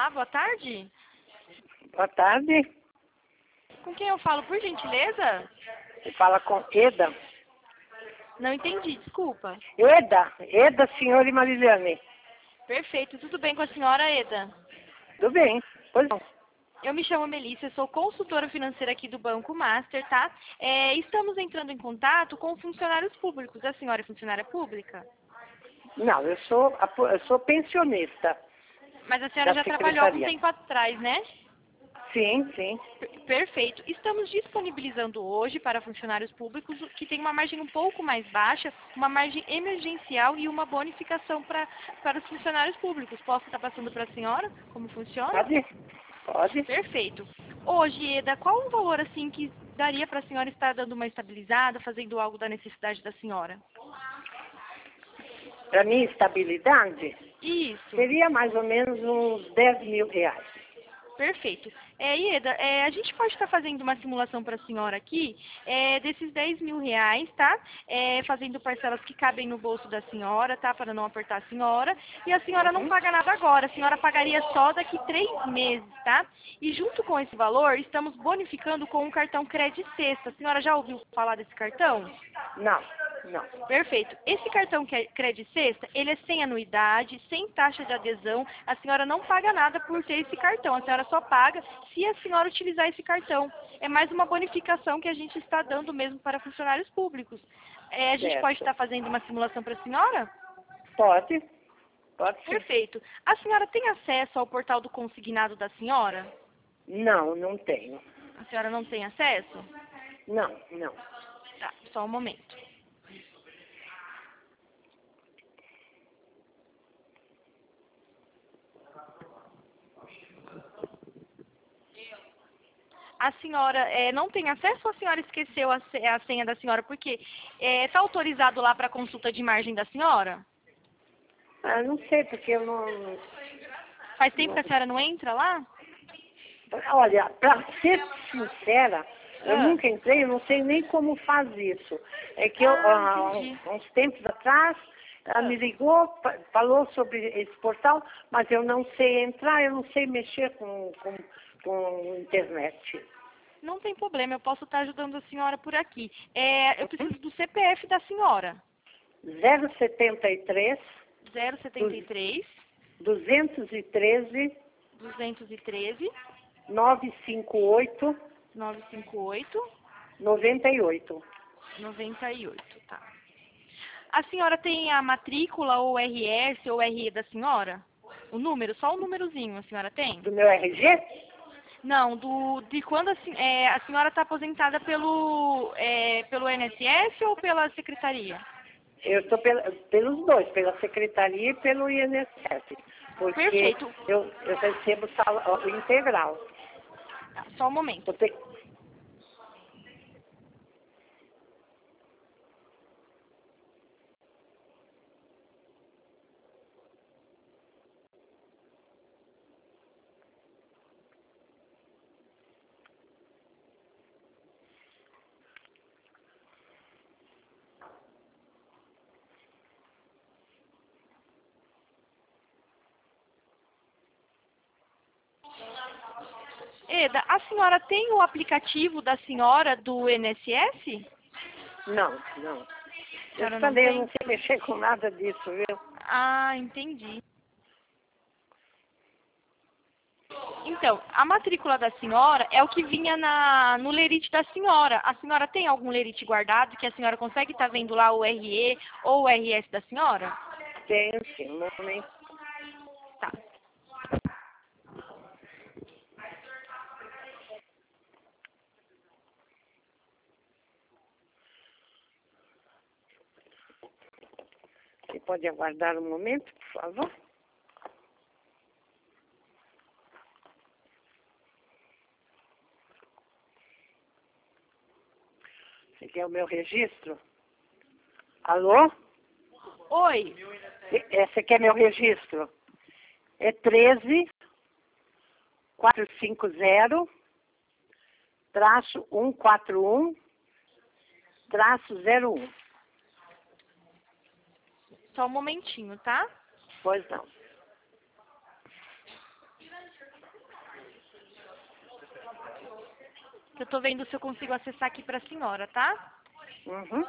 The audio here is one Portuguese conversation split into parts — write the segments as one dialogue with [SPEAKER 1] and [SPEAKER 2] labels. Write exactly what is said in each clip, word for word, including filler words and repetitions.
[SPEAKER 1] Olá, boa tarde.
[SPEAKER 2] Boa tarde.
[SPEAKER 1] Com quem eu falo, por gentileza?
[SPEAKER 2] Você fala com Eda.
[SPEAKER 1] Não entendi, desculpa.
[SPEAKER 2] Eda, Eda, senhora e Marilene.
[SPEAKER 1] Perfeito, tudo bem com a senhora, Eda?
[SPEAKER 2] Tudo bem, pois não.
[SPEAKER 1] Eu me chamo Melissa, eu sou consultora financeira aqui do Banco Master, tá? É, estamos entrando em contato com funcionários públicos. A senhora é funcionária pública?
[SPEAKER 2] Não, eu sou, a- eu sou pensionista.
[SPEAKER 1] Mas a senhora
[SPEAKER 2] Da
[SPEAKER 1] já trabalhou há algum
[SPEAKER 2] secretaria.
[SPEAKER 1] tempo atrás, né?
[SPEAKER 2] Sim, sim.
[SPEAKER 1] Per- Perfeito. Estamos disponibilizando hoje para funcionários públicos o- que tem uma margem um pouco mais baixa, uma margem emergencial e uma bonificação pra, para os funcionários públicos. Posso estar passando para a senhora como funciona?
[SPEAKER 2] Pode? Pode.
[SPEAKER 1] Perfeito. Hoje, Eda, qual o valor assim que daria para a senhora estar dando uma estabilizada, fazendo algo da necessidade da senhora?
[SPEAKER 2] Para mim, estabilidade
[SPEAKER 1] Isso.
[SPEAKER 2] seria mais ou menos uns dez mil reais.
[SPEAKER 1] Perfeito. É, Ieda, é, a gente pode estar fazendo uma simulação para a senhora aqui, é, desses dez mil reais, tá? É, fazendo parcelas que cabem no bolso da senhora, tá? Para não apertar a senhora. E a senhora não
[SPEAKER 2] Uhum.
[SPEAKER 1] paga nada agora, a senhora pagaria só daqui três meses, tá? E junto com esse valor, estamos bonificando com um cartão Credit Sexta. A senhora já ouviu falar desse cartão?
[SPEAKER 2] Não, não.
[SPEAKER 1] Perfeito. Esse cartão que é Credit Sexta, ele é sem anuidade, sem taxa de adesão. A senhora não paga nada por ter esse cartão. A senhora só paga se a senhora utilizar esse cartão. É mais uma bonificação que a gente está dando mesmo para funcionários públicos. É, a gente
[SPEAKER 2] Certo.
[SPEAKER 1] pode estar fazendo uma simulação para a senhora?
[SPEAKER 2] Pode? Pode sim.
[SPEAKER 1] Perfeito. A senhora tem acesso ao portal do consignado da senhora?
[SPEAKER 2] Não, não tenho.
[SPEAKER 1] A senhora não tem acesso?
[SPEAKER 2] Não, não.
[SPEAKER 1] Tá, só um momento. A senhora é, não tem acesso ou a senhora esqueceu a, se- a senha da senhora? Porque está autorizado lá para consulta de margem da senhora?
[SPEAKER 2] Ah, não sei, porque eu não...
[SPEAKER 1] Faz tempo
[SPEAKER 2] não.
[SPEAKER 1] que a senhora não entra lá?
[SPEAKER 2] Olha, para ser sincera, eu
[SPEAKER 1] Ah,
[SPEAKER 2] nunca entrei, eu não sei nem como faz isso. É que eu,
[SPEAKER 1] ah
[SPEAKER 2] há
[SPEAKER 1] entendi.
[SPEAKER 2] uns uns tempos atrás, ela
[SPEAKER 1] Ah,
[SPEAKER 2] me ligou, fa- falou sobre esse portal, mas eu não sei entrar, eu não sei mexer com, com, com internet.
[SPEAKER 1] não tem problema, eu posso estar ajudando a senhora por aqui. É, eu
[SPEAKER 2] Uhum.
[SPEAKER 1] preciso do C P F da senhora.
[SPEAKER 2] zero setenta e três,
[SPEAKER 1] zero setenta e três,
[SPEAKER 2] duzentos e treze,
[SPEAKER 1] duzentos e treze,
[SPEAKER 2] novecentos e cinquenta e oito,
[SPEAKER 1] novecentos e cinquenta e oito,
[SPEAKER 2] noventa e oito.
[SPEAKER 1] noventa e oito, tá. A senhora tem a matrícula ou R S ou R E da senhora? O número, só o númerozinho a senhora tem?
[SPEAKER 2] Do meu R G?
[SPEAKER 1] Não, do, de quando a, sen- é, a senhora está aposentada pelo, é, pelo I N S S ou pela secretaria?
[SPEAKER 2] Eu estou pelos dois, pela secretaria e pelo I N S S, porque
[SPEAKER 1] Perfeito.
[SPEAKER 2] eu, eu recebo salário integral.
[SPEAKER 1] Tá, só um momento.
[SPEAKER 2] Eu te-
[SPEAKER 1] Eda, a senhora tem o aplicativo da senhora do I N S S?
[SPEAKER 2] Não, não.
[SPEAKER 1] A
[SPEAKER 2] Eu
[SPEAKER 1] senhora
[SPEAKER 2] te
[SPEAKER 1] não
[SPEAKER 2] falei, eu
[SPEAKER 1] tem?
[SPEAKER 2] não sei mexer com nada disso, viu?
[SPEAKER 1] Ah, entendi. Então, a matrícula da senhora é o que vinha na, no lerite da senhora. A senhora tem algum lerite guardado que a senhora consegue estar vendo lá o R E ou o R S da senhora?
[SPEAKER 2] Tenho sim, um momento.
[SPEAKER 1] Tá.
[SPEAKER 2] Você pode aguardar um momento, por favor? Você quer o meu registro? Alô?
[SPEAKER 1] Oi.
[SPEAKER 2] E- é, Você quer meu registro? É treze, quatrocentos e cinquenta, traço cento e quarenta e um, traço zero um.
[SPEAKER 1] Só um momentinho, tá?
[SPEAKER 2] Pois não.
[SPEAKER 1] Que eu tô vendo se eu consigo acessar aqui pra senhora, tá?
[SPEAKER 2] Uhum.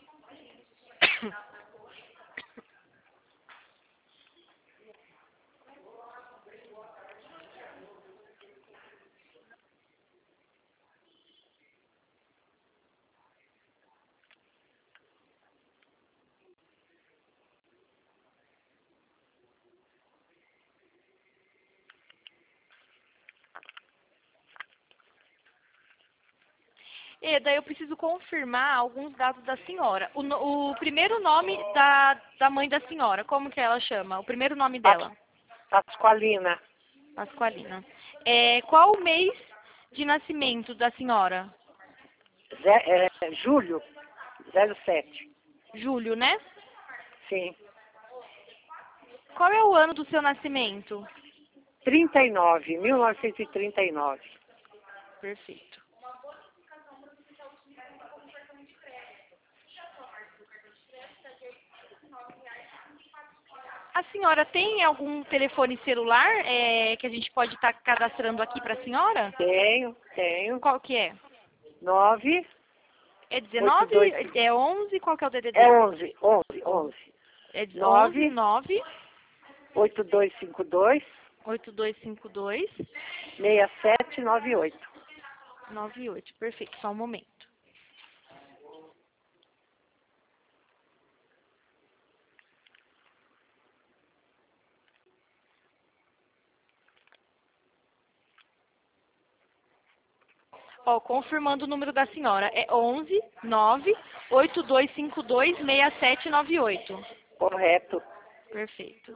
[SPEAKER 1] E daí eu preciso confirmar alguns dados da senhora. O, no- o primeiro nome da, da mãe da senhora, como que ela chama? O primeiro nome dela?
[SPEAKER 2] Pascoalina.
[SPEAKER 1] Pascoalina. É, qual o mês de nascimento da senhora?
[SPEAKER 2] Zé, é, Júlio, zero sete.
[SPEAKER 1] Julho, né?
[SPEAKER 2] Sim.
[SPEAKER 1] Qual é o ano do seu nascimento?
[SPEAKER 2] trinta e nove, mil novecentos e trinta e nove.
[SPEAKER 1] Perfeito. A senhora tem algum telefone celular é, que a gente pode estar cadastrando aqui para a senhora?
[SPEAKER 2] Tenho, tenho.
[SPEAKER 1] Qual que é?
[SPEAKER 2] nove,
[SPEAKER 1] É
[SPEAKER 2] oito
[SPEAKER 1] dezenove?
[SPEAKER 2] dois,
[SPEAKER 1] É onze? Qual que é o D D D?
[SPEAKER 2] é onze, onze, onze.
[SPEAKER 1] É onze,
[SPEAKER 2] nove,
[SPEAKER 1] nove,
[SPEAKER 2] oito dois cinco dois,
[SPEAKER 1] oito dois cinco dois,
[SPEAKER 2] seis sete nove oito.
[SPEAKER 1] nove oito. Perfeito, só um momento. Ó, confirmando o número da senhora. É onze, nove, oito dois cinco dois, seis sete nove oito.
[SPEAKER 2] Correto.
[SPEAKER 1] Perfeito.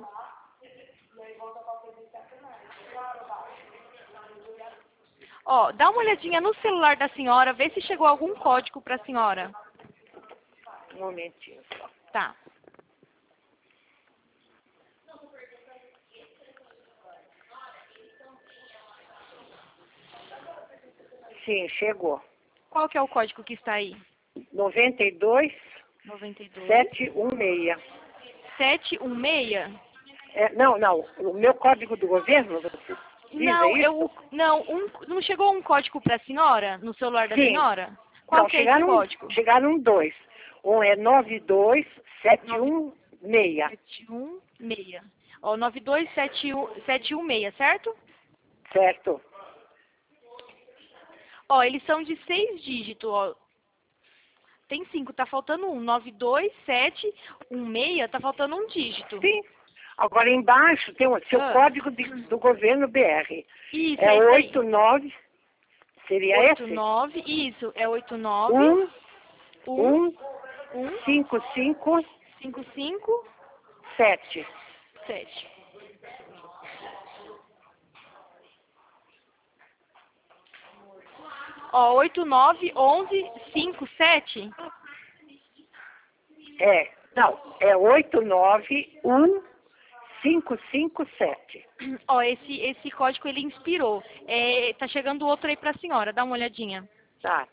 [SPEAKER 1] Ó, dá uma olhadinha no celular da senhora, vê se chegou algum código para a senhora.
[SPEAKER 2] Um momentinho só.
[SPEAKER 1] Tá.
[SPEAKER 2] Sim, chegou.
[SPEAKER 1] Qual que é o código que está aí?
[SPEAKER 2] noventa e dois,
[SPEAKER 1] noventa e dois,
[SPEAKER 2] setecentos e dezesseis.
[SPEAKER 1] sete um seis?
[SPEAKER 2] É, não, não. O meu código do governo, você diz, é
[SPEAKER 1] Não,
[SPEAKER 2] isso?
[SPEAKER 1] eu não, um, não chegou um código para a senhora no celular da
[SPEAKER 2] Sim.
[SPEAKER 1] senhora? Qual
[SPEAKER 2] Não,
[SPEAKER 1] que é esse
[SPEAKER 2] chegaram,
[SPEAKER 1] código?
[SPEAKER 2] chegaram dois. Um é nove dois sete um seis.
[SPEAKER 1] sete um seis. Ó, nove dois sete um sete um seis, certo?
[SPEAKER 2] Certo.
[SPEAKER 1] Ó, eles são de seis dígitos, ó. Tem cinco, tá faltando um. nove dois sete um seis, tá faltando um dígito.
[SPEAKER 2] Sim. Agora embaixo tem o seu
[SPEAKER 1] Ah.
[SPEAKER 2] código de- do governo B R.
[SPEAKER 1] Isso,
[SPEAKER 2] É
[SPEAKER 1] é isso aí.
[SPEAKER 2] oito nove, seria
[SPEAKER 1] oito
[SPEAKER 2] esse?
[SPEAKER 1] nove, isso, é oito nove,
[SPEAKER 2] um,
[SPEAKER 1] um,
[SPEAKER 2] um,
[SPEAKER 1] um,
[SPEAKER 2] cinco, cinco,
[SPEAKER 1] cinco cinco,
[SPEAKER 2] sete.
[SPEAKER 1] sete. Ó, oito nove onze cinco sete.
[SPEAKER 2] É, não, é oito nove um cinco cinco sete.
[SPEAKER 1] Ó, esse, esse código ele inspirou. É, tá chegando outro aí pra senhora, dá uma olhadinha.
[SPEAKER 2] Tá.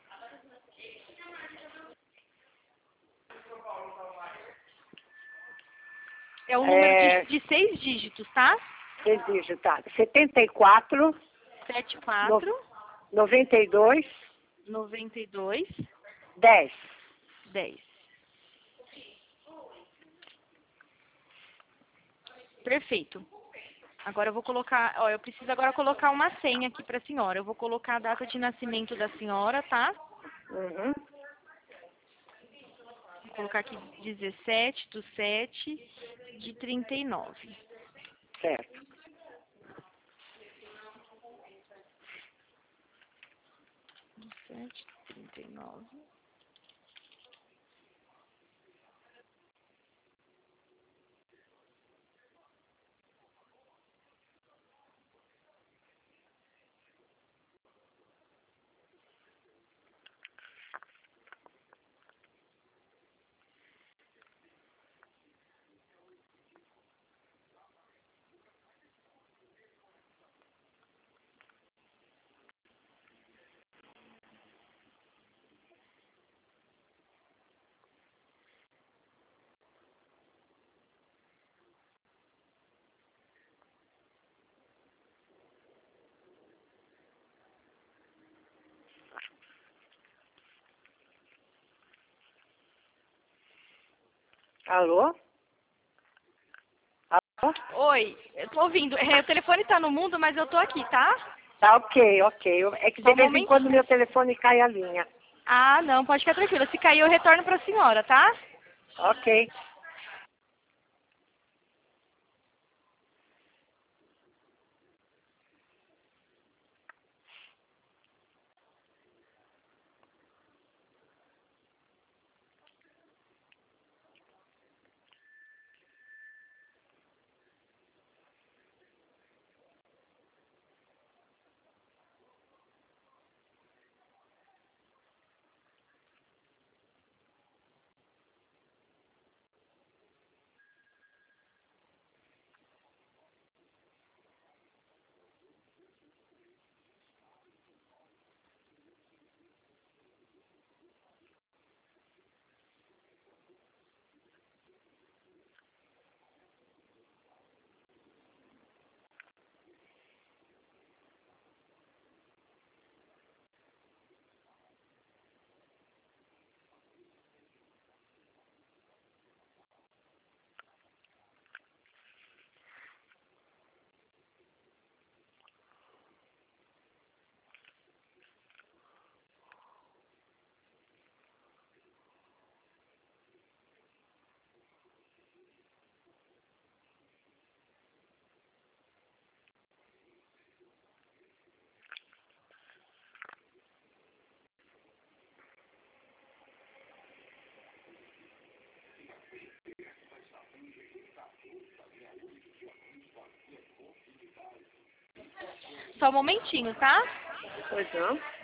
[SPEAKER 1] É um número
[SPEAKER 2] É,
[SPEAKER 1] de, de seis dígitos, tá?
[SPEAKER 2] seis dígitos, tá. setenta e quatro,
[SPEAKER 1] Sete
[SPEAKER 2] no,
[SPEAKER 1] quatro,
[SPEAKER 2] noventa e dois,
[SPEAKER 1] noventa e dois,
[SPEAKER 2] dez.
[SPEAKER 1] dez. Perfeito. Agora eu vou colocar, ó, eu preciso agora colocar uma senha aqui pra senhora. Eu vou colocar a data de nascimento da senhora, tá?
[SPEAKER 2] Uhum.
[SPEAKER 1] Vou colocar aqui dezessete do sete de trinta e nove.
[SPEAKER 2] Certo.
[SPEAKER 1] sete, trinta e nove.
[SPEAKER 2] Alô? Alô?
[SPEAKER 1] Oi, eu tô ouvindo. É, o telefone tá no mundo, mas eu tô aqui, tá?
[SPEAKER 2] Tá, ok, ok. Eu- É que
[SPEAKER 1] Só
[SPEAKER 2] de
[SPEAKER 1] um
[SPEAKER 2] vez em
[SPEAKER 1] momentinho.
[SPEAKER 2] quando meu telefone cai a linha.
[SPEAKER 1] Ah, não, pode ficar tranquila. Se cair, eu retorno pra senhora, tá?
[SPEAKER 2] Ok.
[SPEAKER 1] Só um momentinho, tá?
[SPEAKER 2] Pois não.